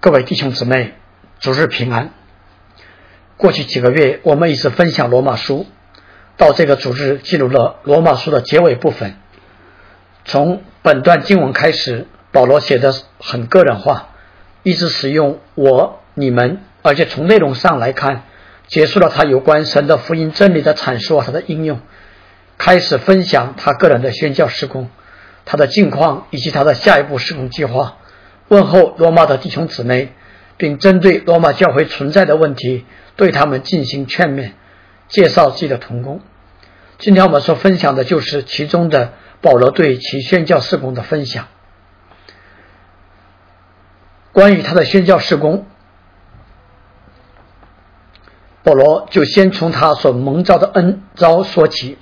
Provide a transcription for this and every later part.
各位弟兄姊妹，主日平安。过去几个月，我们一直分享罗马书，到这个主日进入了罗马书的结尾部分。从本段经文开始，保罗写的很个人化，一直使用我、你们，而且从内容上来看，结束了他有关神的福音真理的阐述和他的应用，开始分享他个人的宣教事工，他的近况以及他的下一步事工计划，问候罗马的弟兄姊妹，并针对罗马教会存在的问题对他们进行劝勉，介绍自己的同工。今天我们所分享的就是其中的保罗对其宣教事工的分享。关于他的宣教事工，保罗就先从他所蒙召的恩召说起，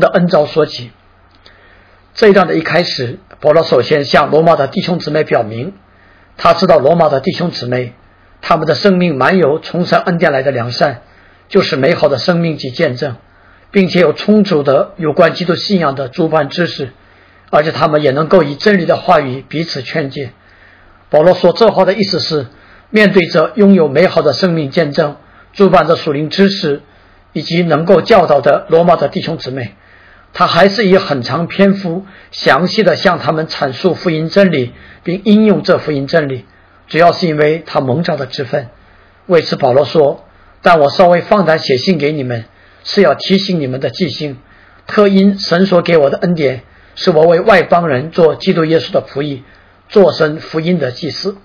这一段的一开始，保罗首先向罗马的弟兄姊妹表明，他知道罗马的弟兄姊妹，他们的生命满有从神恩典来的良善，就是美好的生命及见证，并且有充足的有关基督信仰的诸般知识，而且他们也能够以真理的话语彼此劝诫。保罗说这话的意思是，面对着拥有美好的生命见证、诸般的属灵知识以及能够教导的罗马的弟兄姊妹，他还是以很长篇幅详细的向他们阐述福音真理，并应用这福音真理，主要是因为他蒙召的职分。为此保罗说，但我稍微放胆写信给你们，是要提醒你们的记性，特因神所给我的恩典，是我为外邦人做基督耶稣的仆役，做神福音的祭司。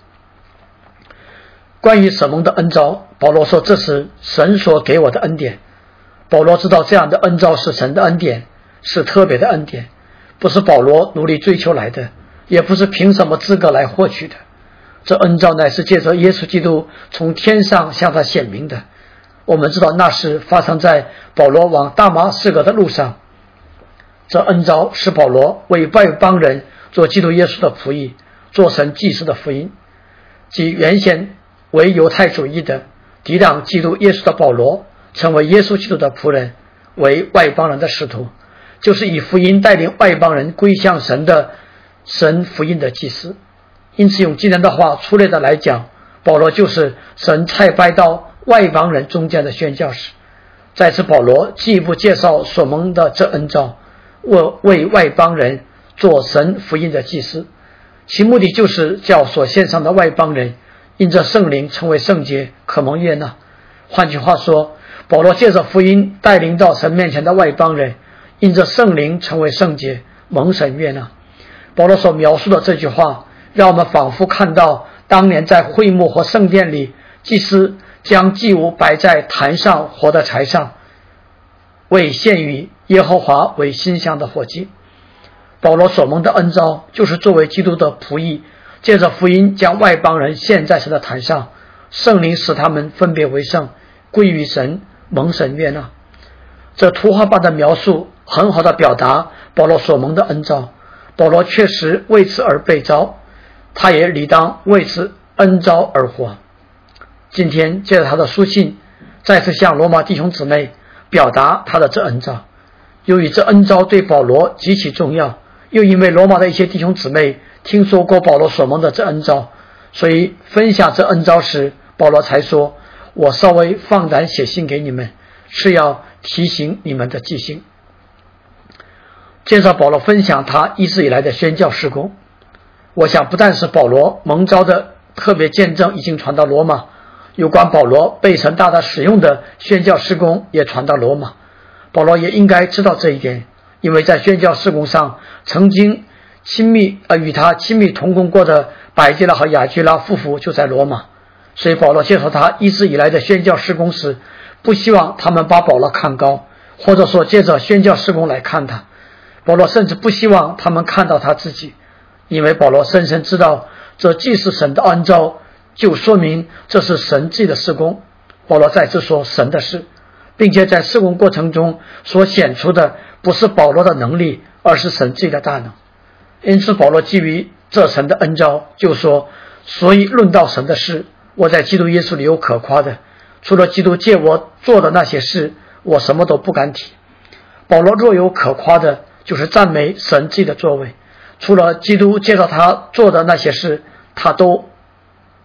关于所蒙的恩召，保罗说这是神所给我的恩典。保罗知道这样的恩召是神的恩典，是特别的恩典，不是保罗努力追求来的，也不是凭什么资格来获取的。这恩召乃是借着耶稣基督从天上向他显明的。我们知道那是发生在保罗往大马士革的路上。这恩召是保罗为外邦人做基督耶稣的仆役，做神祭司的福音，即原先为犹太主义的抵挡基督耶稣的保罗，成为耶稣基督的仆人，为外邦人的使徒，就是以福音带领外邦人归向神的神福音的祭司。因此用今天的话粗略的来讲，保罗就是神差派到外邦人中间的宣教士。在此保罗进一步介绍所蒙的这恩召，为外邦人做神福音的祭司，其目的就是叫所献上的外邦人因着圣灵成为圣洁，可蒙悦纳。换句话说，保罗借着福音带领到神面前的外邦人因着圣灵成为圣洁，蒙神悦纳。保罗所描述的这句话，让我们仿佛看到当年在会幕或圣殿里，祭司将祭物摆在坛上或在柴上，为献于耶和华为馨香的火祭。保罗所蒙的恩召就是作为基督的仆役，借着福音将外邦人献在神的坛上，圣灵使他们分别为圣，归于神，蒙神悦纳。这图画般的描述很好的表达保罗所蒙的恩召。保罗确实为此而被召，他也理当为此恩召而活。今天借着他的书信，再次向罗马弟兄姊妹表达他的这恩召。由于这恩召对保罗极其重要，又因为罗马的一些弟兄姊妹听说过保罗所蒙的这恩召，所以分享这恩召时，保罗才说，我稍微放胆写信给你们，是要提醒你们的记性。介绍保罗分享他一直以来的宣教事工。我想不但是保罗蒙召的特别见证已经传到罗马，有关保罗被神大大使用的宣教事工也传到罗马。保罗也应该知道这一点，因为在宣教事工上曾经与他亲密同工过的百基拉和雅居拉夫妇就在罗马，所以保罗介绍他一直以来的宣教事工时，不希望他们把保罗看高，或者说借着宣教事工来看他。保罗甚至不希望他们看到他自己，因为保罗深深知道这既是神的恩召，就说明这是神自己的事工。保罗再次说神的事，并且在事工过程中所显出的不是保罗的能力，而是神自己的大能。因此保罗基于这神的恩召就说，所以论到神的事，我在基督耶稣里有可夸的，除了基督借我做的那些事，我什么都不敢提。保罗若有可夸的，就是赞美神自己的作为，除了基督介绍他做的那些事，他都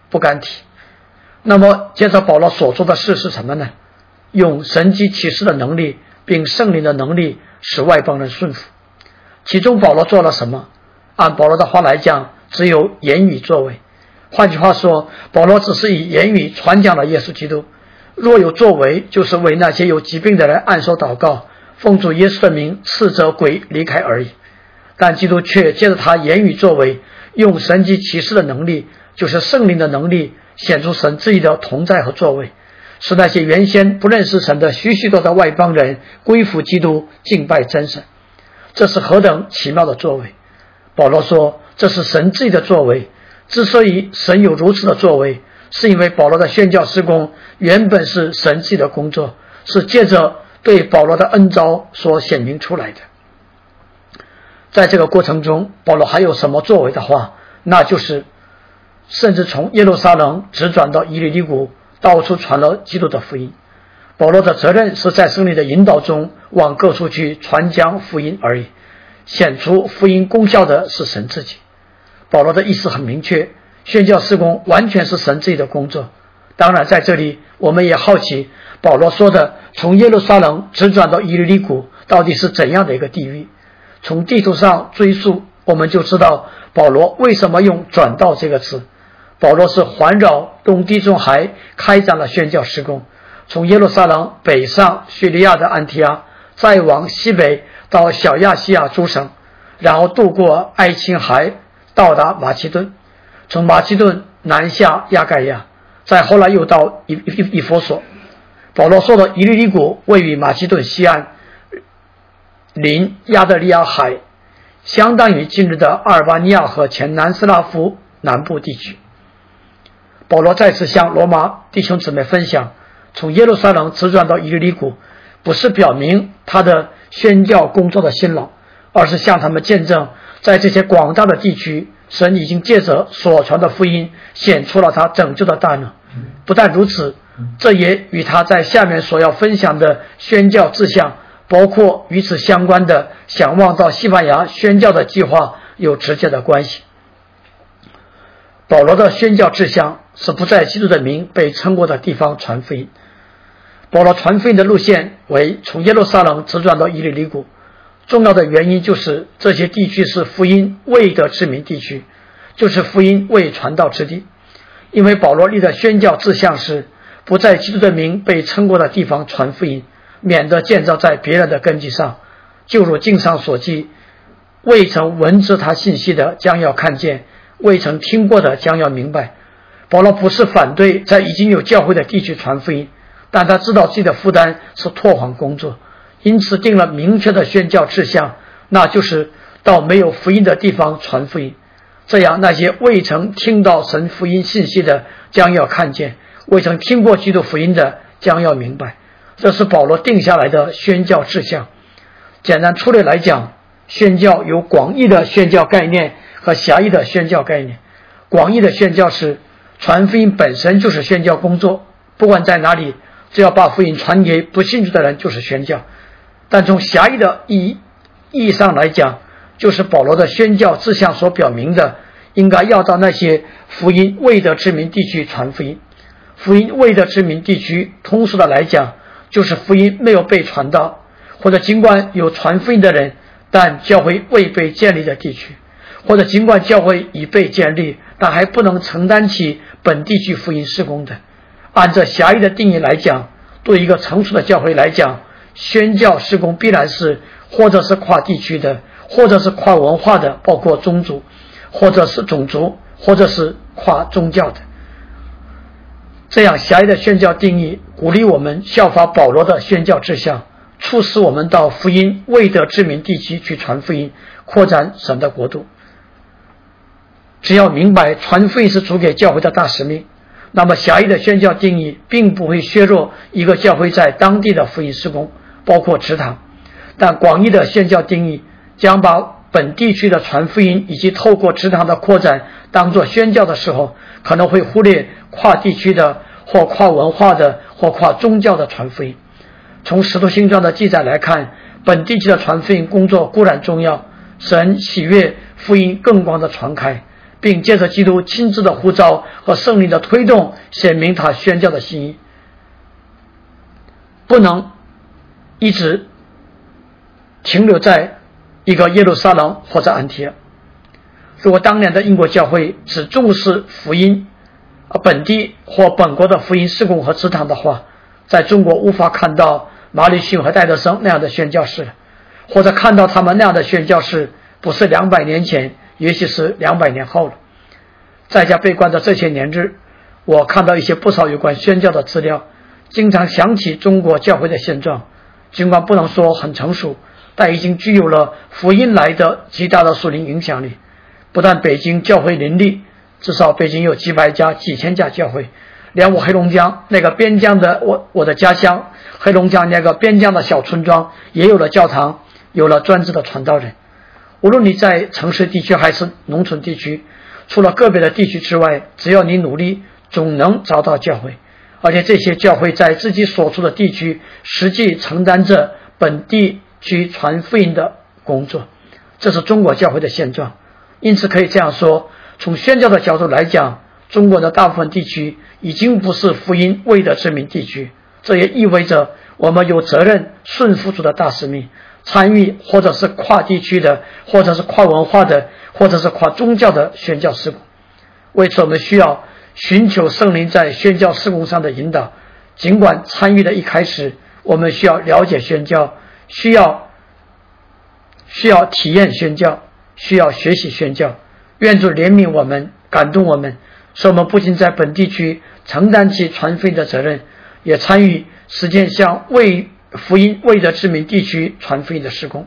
不敢提。那么接着保罗所做的事是什么呢？用神迹启示的能力并圣灵的能力使外邦人顺服。其中保罗做了什么？按保罗的话来讲，只有言语作为。换句话说，保罗只是以言语传讲了耶稣基督，若有作为，就是为那些有疾病的人按手祷告，奉主耶稣的名斥责鬼离开而已。但基督却借着他言语作为，用神迹启示的能力，就是圣灵的能力，显出神自己的同在和作为，使那些原先不认识神的许许多多外邦人归服基督，敬拜真神。这是何等奇妙的作为！保罗说，这是神自己的作为。之所以神有如此的作为，是因为保罗的宣教事工原本是神自己的工作，是借着对保罗的恩召所显明出来的。在这个过程中，保罗还有什么作为的话，那就是甚至从耶路撒冷直转到以利利谷，到处传了基督的福音。保罗的责任是在圣灵的引导中往各处去传讲福音而已，显出福音功效的是神自己。保罗的意思很明确，宣教事工完全是神自己的工作。当然在这里我们也好奇，保罗说的从耶路撒冷直转到以利利谷到底是怎样的一个地域。从地图上追溯，我们就知道保罗为什么用转到这个词。保罗是环绕东地中海开展了宣教事工，从耶路撒冷北上叙利亚的安提阿，再往西北到小亚细亚诸省，然后渡过爱琴海到达马其顿，从马其顿南下亚该亚，再后来又到以弗所。保罗说的以利利谷位于马其顿西岸，临亚得里亚海，相当于今日的阿尔巴尼亚和前南斯拉夫南部地区。保罗再次向罗马弟兄姊妹分享，从耶路撒冷直转到以利利谷，不是表明他的宣教工作的辛劳，而是向他们见证，在这些广大的地区，神已经借着所传的福音显出了他拯救的大能。不但如此，这也与他在下面所要分享的宣教志向，包括与此相关的想望到西班牙宣教的计划有直接的关系。保罗的宣教志向是不在基督的名被称过的地方传福音。保罗传福音的路线为从耶路撒冷直转到以利利谷，重要的原因就是这些地区是福音未得之民地区，就是福音未传道之地。因为保罗立的宣教志向是不在基督的名被称过的地方传福音，免得建造在别人的根基上，就如经上所记，未曾闻知他信息的将要看见，未曾听过的将要明白。保罗不是反对在已经有教会的地区传福音，但他知道自己的负担是拓荒工作，因此定了明确的宣教志向，那就是到没有福音的地方传福音。这样那些未曾听到神福音信息的将要看见，未曾听过基督福音的将要明白。这是保罗定下来的宣教志向。简单粗略来讲，宣教有广义的宣教概念和狭义的宣教概念。广义的宣教是传福音本身就是宣教工作，不管在哪里，只要把福音传给不信主的人就是宣教。但从狭义的意义上来讲，就是保罗的宣教志向所表明的，应该要到那些福音未得之民地区传福音。福音未得之民地区通俗的来讲，就是福音没有被传到，或者尽管有传福音的人，但教会未被建立的地区，或者尽管教会已被建立，但还不能承担起本地区福音事工的。按照狭义的定义来讲，对一个成熟的教会来讲，宣教事工必然是或者是跨地区的，或者是跨文化的，包括宗族，或者是种族，或者是跨宗教的。这样狭义的宣教定义鼓励我们效法保罗的宣教志向，促使我们到福音未得之民地区去传福音，扩展神的国度。只要明白传福音是主给教会的大使命，那么狭义的宣教定义并不会削弱一个教会在当地的福音事工，包括职堂。但广义的宣教定义将把本地区的传福音以及透过职堂的扩展当作宣教的时候，可能会忽略跨地区的或跨文化的或跨宗教的传福音。从使徒行传的记载来看，本地区的传福音工作固然重要，神喜悦福音更广的传开， 并借着基督亲自的呼召和圣灵的推动，显明他宣教的心意。不能一直停留在一个耶路撒冷或者安提阿。如果当年的英国教会只重视福音本地或本国的福音事工和职堂的话，在中国无法看到马里逊和戴德生那样的宣教士了，或者看到他们那样的宣教士不是200年前，也许是200年后了。在家被关的这些年日，我看到一些不少有关宣教的资料，经常想起中国教会的现状，尽管不能说很成熟，但已经具有了福音来的极大的属灵影响力。不但北京教会林立，至少北京有几百家几千家教会，连我黑龙江那个边疆的我的家乡黑龙江那个边疆的小村庄也有了教堂，有了专职的传道人。无论你在城市地区还是农村地区，除了个别的地区之外，只要你努力，总能找到教会，而且这些教会在自己所处的地区实际承担着本地区传福音的工作。这是中国教会的现状。因此可以这样说，从宣教的角度来讲，中国的大部分地区已经不是福音未得之名地区。这也意味着我们有责任顺服主的大使命，参与或者是跨地区的，或者是跨文化的，或者是跨宗教的宣教事工。为此我们需要寻求圣灵在宣教事工上的引导。尽管参与的一开始我们需要了解宣教，需要体验宣教，需要学习宣教。愿主怜悯我们，感动我们，使我们不仅在本地区承担起传福音的责任，也参与实践向福音未得之名地区传福音的事工。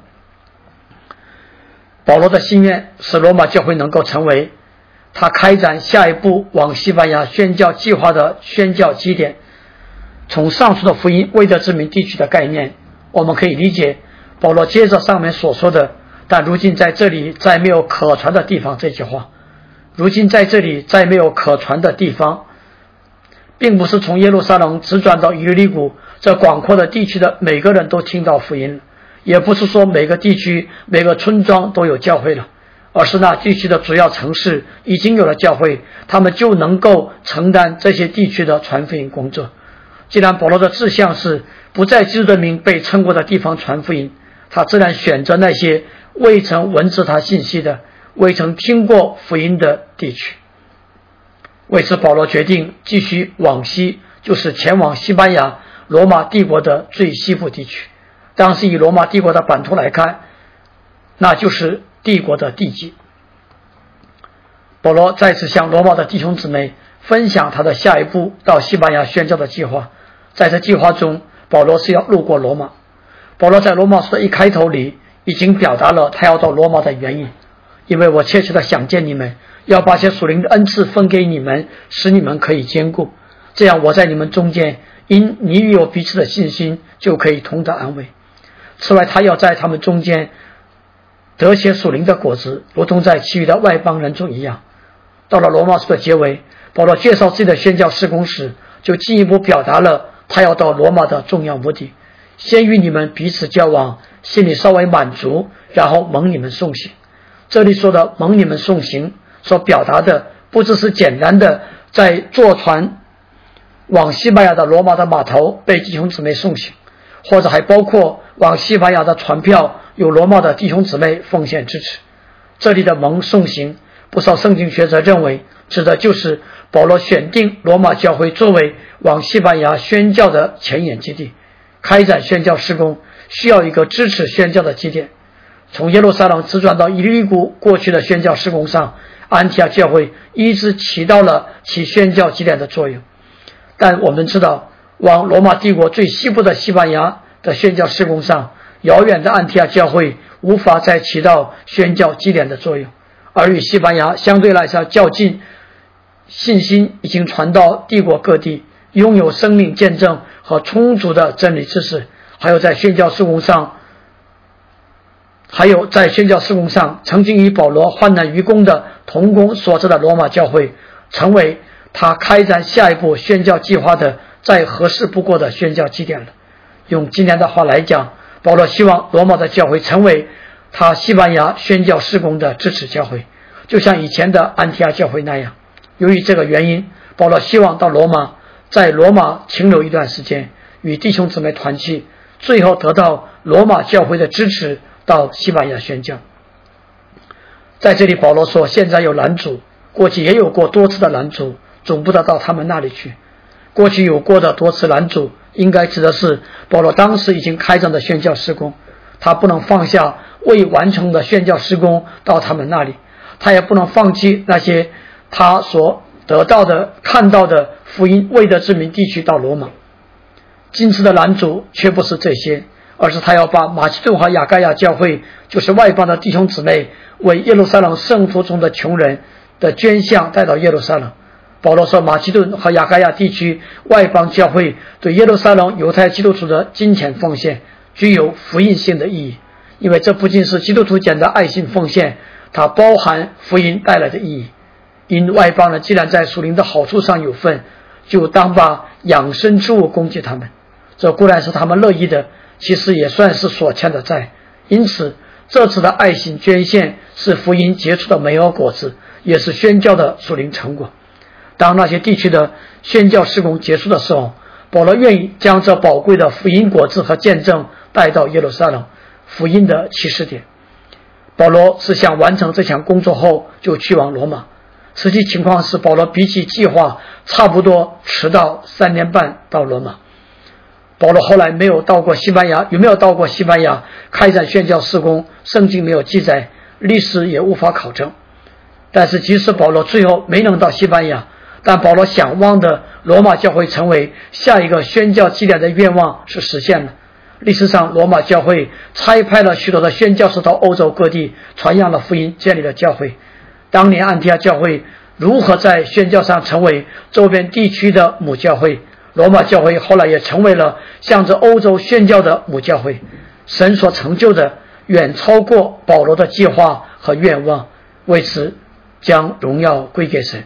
保罗的心愿使罗马教会能够成为他开展下一步往西班牙宣教计划的宣教基点。从上述的福音未得之名地区的概念，我们可以理解保罗接着上面所说的但如今在这里再没有可传的地方这句话。如今在这里再没有可传的地方，并不是从耶路撒冷直转到以利谷这广阔的地区的每个人都听到福音了，也不是说每个地区每个村庄都有教会了，而是那地区的主要城市已经有了教会，他们就能够承担这些地区的传福音工作。既然保罗的志向是不在基督的名被称过的地方传福音，他自然选择那些未曾闻知他信息的，未曾听过福音的地区。为此保罗决定继续往西，就是前往西班牙罗马帝国的最西部地区。当时以罗马帝国的版图来看，那就是帝国的地基。保罗再次向罗马的弟兄姊妹分享他的下一步到西班牙宣教的计划。在这计划中，保罗是要路过罗马。保罗在罗马书的一开头里已经表达了他要到罗马的原因，因为我切切的想见你们，要把些属灵的恩赐分给你们，使你们可以坚固，这样我在你们中间，因你与我彼此的信心，就可以同得安慰。此外，他要在他们中间得些属灵的果子，如同在其余的外邦人中一样。到了罗马书的结尾，保罗介绍自己的宣教事工时，就进一步表达了他要到罗马的重要目的。先与你们彼此交往，心里稍微满足，然后蒙你们送行。这里说的蒙你们送行所表达的不只是简单的在坐船往西班牙的罗马的码头被弟兄姊妹送行，或者还包括往西班牙的船票有罗马的弟兄姊妹奉献支持。这里的蒙送行，不少圣经学者认为指的就是保罗选定罗马教会作为往西班牙宣教的前沿基地。开展宣教事工需要一个支持宣教的基点。从耶路撒冷直转到以利谷过去的宣教事工上，安提阿教会一直起到了其宣教基点的作用。但我们知道，往罗马帝国最西部的西班牙的宣教事工上，遥远的安提阿教会无法再起到宣教基点的作用，而与西班牙相对来说较近，信心已经传到帝国各地，拥有生命见证和充足的真理知识，还有在宣教事工上曾经与保罗患难于公的同工所在的罗马教会，成为他开展下一步宣教计划的再合适不过的宣教基点了。用今天的话来讲，保罗希望罗马的教会成为他西班牙宣教事工的支持教会， 就像以前的安提阿教会那样。由于这个原因，保罗希望到罗马，在罗马停留一段时间，与弟兄姊妹团契，最后得到罗马教会的支持，到西班牙宣教。在这里保罗说，现在有拦阻，过去也有过多次的拦阻，总不得到他们那里去。过去有过的多次拦阻，应该指的是保罗当时已经开展的宣教事工，他不能放下未完成的宣教事工到他们那里，他也不能放弃那些他所得到的看到的福音未得之民地区到罗马。今次的拦阻却不是这些，而是他要把马其顿和亚该亚教会，就是外邦的弟兄姊妹，为耶路撒冷圣徒中的穷人的捐项带到耶路撒冷。保罗说，马其顿和亚该亚地区外邦教会对耶路撒冷犹太基督徒的金钱奉献具有福音性的意义，因为这不仅是基督徒间的爱心奉献，它包含福音带来的意义。因外邦人既然在属灵的好处上有份，就当把养生之物供给他们，这固然是他们乐意的，其实也算是所欠的债。因此这次的爱心捐献是福音结出的美好果子，也是宣教的属灵成果。当那些地区的宣教事工结束的时候，保罗愿意将这宝贵的福音果子和见证带到耶路撒冷，福音的起始点。保罗是想完成这项工作后就去往罗马。实际情况是，保罗比起计划差不多迟到3年半到罗马。保罗后来没有到过西班牙，有没有到过西班牙开展宣教事工，圣经没有记载，历史也无法考证。但是即使保罗最后没能到西班牙，但保罗想望的罗马教会成为下一个宣教基点的愿望是实现了。历史上罗马教会差派了许多的宣教士到欧洲各地，传扬了福音，建立了教会。当年安提阿教会如何在宣教上成为周边地区的母教会，罗马教会后来也成为了向着欧洲宣教的母教会。神所成就的远超过保罗的计划和愿望，为此将荣耀归给神。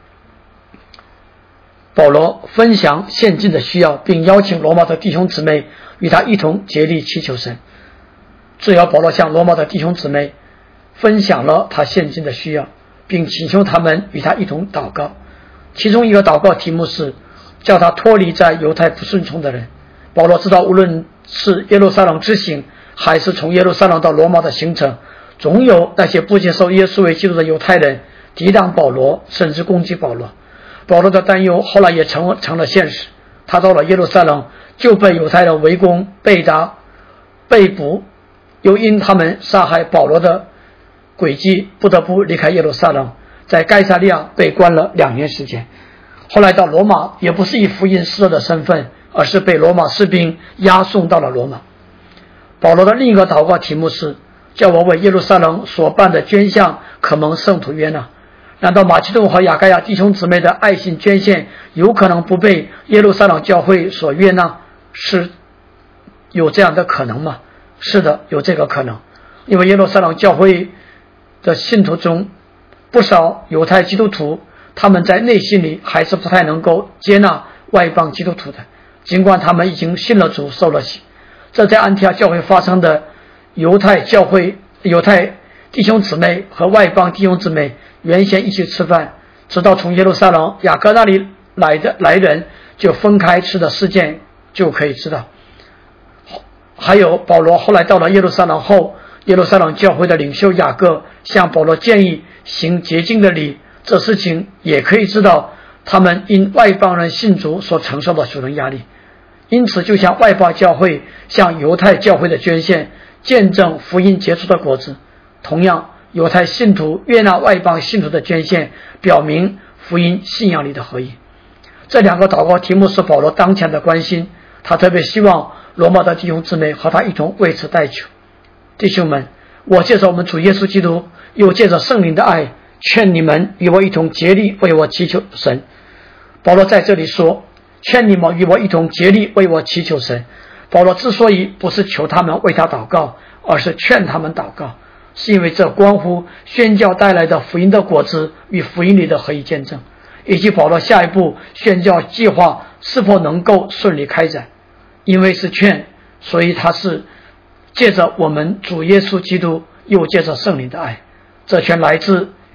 保罗分享现今的需要，并邀请罗马的弟兄姊妹与他一同竭力祈求神。最后保罗向罗马的弟兄姊妹分享了他现今的需要，并请求他们与他一同祷告。其中一个祷告题目是叫他脱离在犹太不顺从的人。保罗知道，无论是耶路撒冷之行，还是从耶路撒冷到罗马的行程，总有那些不接受耶稣为基督的犹太人抵挡保罗，甚至攻击保罗。保罗的担忧后来也成了现实。他到了耶路撒冷，就被犹太人围攻、被打、被捕，又因他们杀害保罗的诡计，不得不离开耶路撒冷，在该撒利亚被关了2年时间。后来到罗马，也不是以福音使者的身份，而是被罗马士兵押送到了罗马。保罗的另一个祷告题目是叫我为耶路撒冷所办的捐项可蒙圣徒悦纳。难道马其顿和亚该亚弟兄姊妹的爱心捐献有可能不被耶路撒冷教会所悦纳？是有这样的可能吗？是的，有这个可能。因为耶路撒冷教会的信徒中不少犹太基督徒，他们在内心里还是不太能够接纳外邦基督徒的，尽管他们已经信了主，受了洗。这在安提阿教会发生的犹太弟兄姊妹和外邦弟兄姊妹原先一起吃饭，直到从耶路撒冷雅各那里来人就分开吃的事件就可以知道。还有保罗后来到了耶路撒冷后，耶路撒冷教会的领袖雅各向保罗建议行洁净的礼，这事情也可以知道他们因外邦人信主所承受的属灵压力。因此就像外邦教会向犹太教会的捐献见证福音结出的果子，同样犹太信徒悦纳外邦信徒的捐献，表明福音信仰里的合一。这2个祷告题目是保罗当前的关心，他特别希望罗马的弟兄姊妹和他一同为此代求。弟兄们，我借着我们主耶稣基督，又借着圣灵的爱，劝你们与我一同竭力为我祈求神。保罗在这里说，劝你们与我一同竭力为我祈求神。保罗之所以不是求他们为他祷告，而是劝他们祷告，是因为这关乎宣教带来的福音的果子与福音里的合一见证，以及保罗下一步宣教计划是否能够顺利开展。因为是劝，所以他是借着我们主耶稣基督，又借着圣灵的爱。这全来自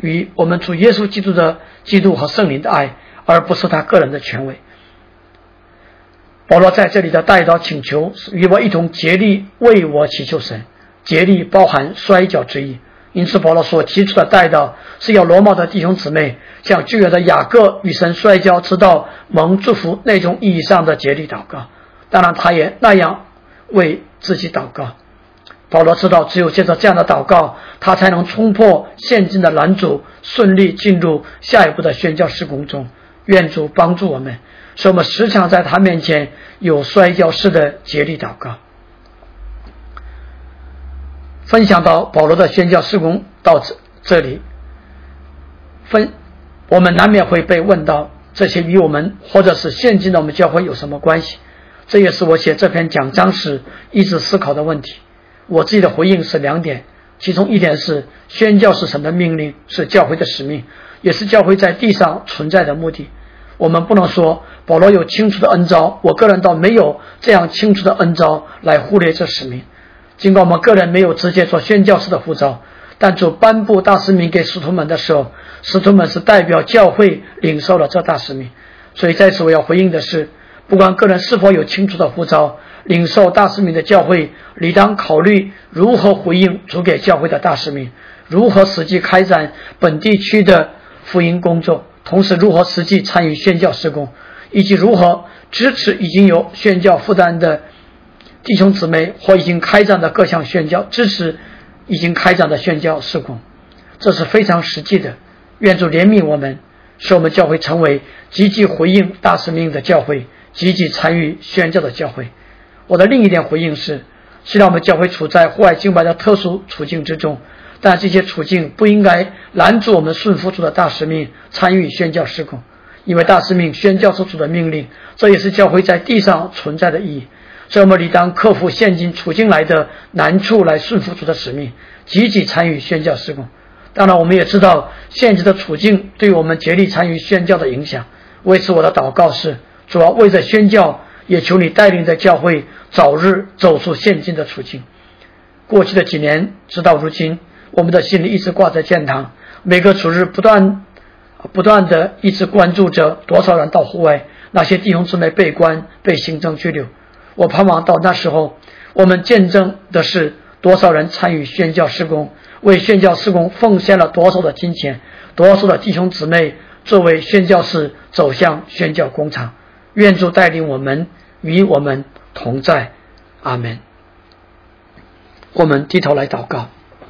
与我们主耶稣基督和圣灵的爱，而不是他个人的权威。保罗在这里的代祷请求是与我一同竭力为我祈求神，竭力包含摔跤之意。因此保罗所提出的代祷是要罗马的弟兄姊妹像旧约的雅各与神摔跤直到蒙祝福那种意义上的竭力祷告，当然他也那样为自己祷告。保罗知道只有借着这样的祷告，他才能冲破现今的拦阻，顺利进入下一步的宣教事工中。愿主帮助我们，使我们时常在他面前有摔跤式的竭力祷告。分享到保罗的宣教事工到这里，我们难免会被问到这些与我们或者是现今的我们教会有什么关系。这也是我写这篇讲章时一直思考的问题。我自己的回应是2点，其中一点是宣教是神的命令，是教会的使命，也是教会在地上存在的目的。我们不能说保罗有清楚的恩召，我个人倒没有这样清楚的恩召来忽略这使命。尽管我们个人没有直接做宣教士的呼召，但主颁布大使命给使徒们的时候，使徒们是代表教会领受了这大使命。所以在此我要回应的是，不管个人是否有清楚的呼召，领受大使命的教会理当考虑如何回应主给教会的大使命，如何实际开展本地区的福音工作，同时如何实际参与宣教事工，以及如何支持已经有宣教负担的弟兄姊妹或已经开展的各项宣教，支持已经开展的宣教事工。这是非常实际的。愿主怜悯我们，使我们教会成为积极回应大使命的教会，积极参与宣教的教会。我的另一点回应是，虽然我们教会处在户外敬拜的特殊处境之中，但这些处境不应该拦阻我们顺服主的大使命，参与宣教事工。因为大使命宣教是主的命令，这也是教会在地上存在的意义。所以我们理当克服现今处境来的难处，来顺服主的使命，积极参与宣教事工。当然我们也知道现今的处境对我们竭力参与宣教的影响。为此我的祷告是，主要为着宣教，也求你带领着教会早日走出现今的处境。过去的几年直到如今，我们的心里一直挂在建堂，每个主日不断的一直关注着多少人到户外，那些弟兄姊妹被关被行政拘留。我盼望到那时候，我们见证的是多少人参与宣教事工，为宣教事工奉献了多少的金钱，多少的弟兄姊妹作为宣教士走向宣教工厂。愿主带领我们，与我们同在。阿们。我们低头来祷告。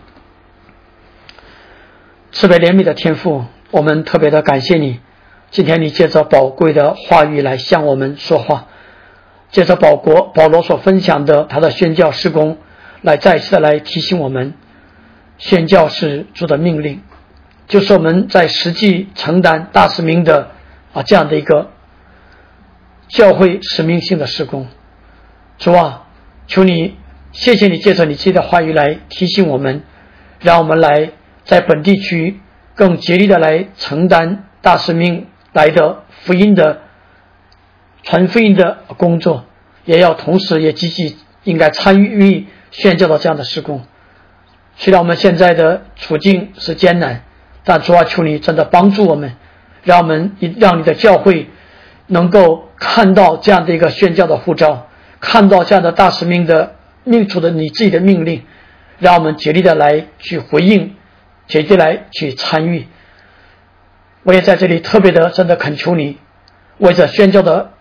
慈悲怜悯的天父，我们特别的感谢你，今天你借着宝贵的话语来向我们说话，借着保罗所分享的他的宣教事工，来再次的来提醒我们，宣教是主的命令，就是我们在实际承担大使命的这样的一个教会使命性的事工。主啊，求你，谢谢你借着你自己的话语来提醒我们，让我们来在本地区更竭力的来承担大使命来的福音的传福音的工作，也要同时也积极应该参与宣教的这样的事工。虽然我们现在的处境是艰难，但主啊，求你真的帮助我们，让你的教会能够看到这样的一个宣教的呼召，看到这样的大使命的命主的你自己的命令，让我们竭力的来去回应，竭力来去参与。我也在这里特别的真的恳求你，为着宣教的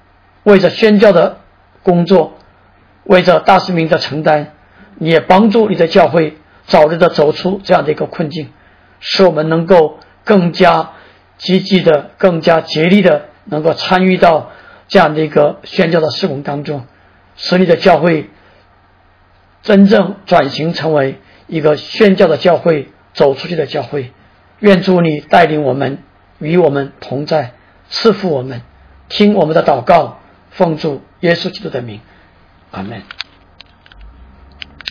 工作，为着大使命的承担，你也帮助你的教会早日的走出这样的一个困境，使我们能够更加积极的更加竭力的能够参与到这样的一个宣教的事工当中，使你的教会真正转型成为一个宣教的教会，走出去的教会。愿主你带领我们，与我们同在，赐福我们，听我们的祷告，奉主耶稣基督的名，阿们。